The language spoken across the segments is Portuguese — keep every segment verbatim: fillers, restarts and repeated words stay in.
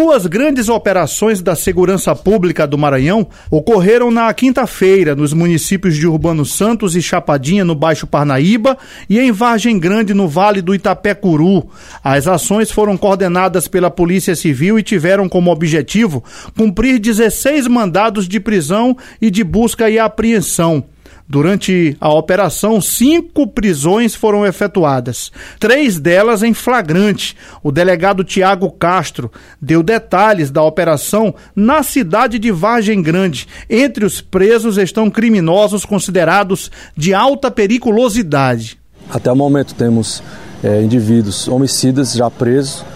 Duas grandes operações da Segurança Pública do Maranhão ocorreram na quinta-feira nos municípios de Urbano Santos e Chapadinha, no Baixo Parnaíba, e em Vargem Grande, no Vale do Itapecuru. As ações foram coordenadas pela Polícia Civil e tiveram como objetivo cumprir dezesseis mandados de prisão e de busca e apreensão. Durante a operação, cinco prisões foram efetuadas, três delas em flagrante. O delegado Tiago Castro deu detalhes da operação na cidade de Vargem Grande. Entre os presos estão criminosos considerados de alta periculosidade. Até o momento temos é, indivíduos homicidas já presos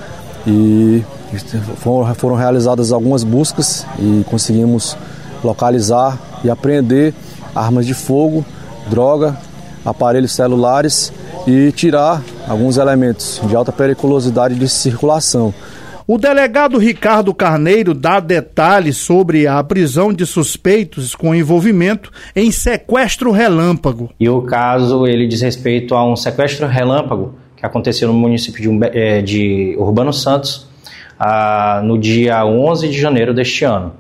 e foram, foram realizadas algumas buscas e conseguimos localizar e apreender armas de fogo, droga, aparelhos celulares e tirar alguns elementos de alta periculosidade de circulação. O delegado Ricardo Carneiro dá detalhes sobre a prisão de suspeitos com envolvimento em sequestro relâmpago. E o caso ele diz respeito a um sequestro relâmpago que aconteceu no município de, de Urbano Santos ah, no dia onze de janeiro deste ano.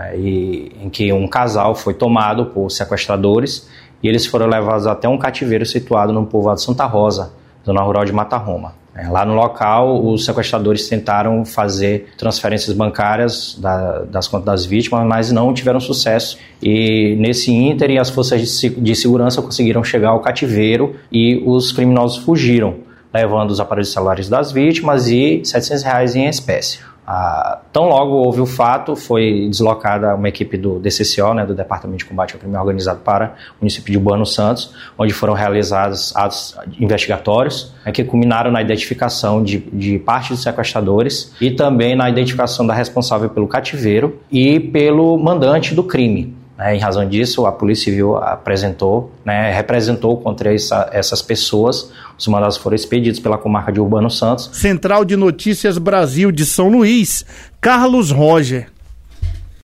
E, em que um casal foi tomado por sequestradores e eles foram levados até um cativeiro situado no povoado Santa Rosa, zona rural de Mata Roma. É, lá no local, os sequestradores tentaram fazer transferências bancárias da, das contas das vítimas, mas não tiveram sucesso. E nesse ínterim, as forças de, de segurança conseguiram chegar ao cativeiro e os criminosos fugiram, levando os aparelhos celulares das vítimas e setecentos reais em espécie. Ah, tão logo houve o fato, foi deslocada uma equipe do D C C O, né, do Departamento de Combate ao Crime Organizado, para o município de Urbano Santos, onde foram realizados atos investigatórios, né, que culminaram na identificação de, de parte dos sequestradores e também na identificação da responsável pelo cativeiro e pelo mandante do crime. Em razão disso, a Polícia Civil apresentou, né, representou contra essa, essas pessoas. Os mandados foram expedidos pela comarca de Urbano Santos. Central de Notícias Brasil de São Luís, Carlos Roger.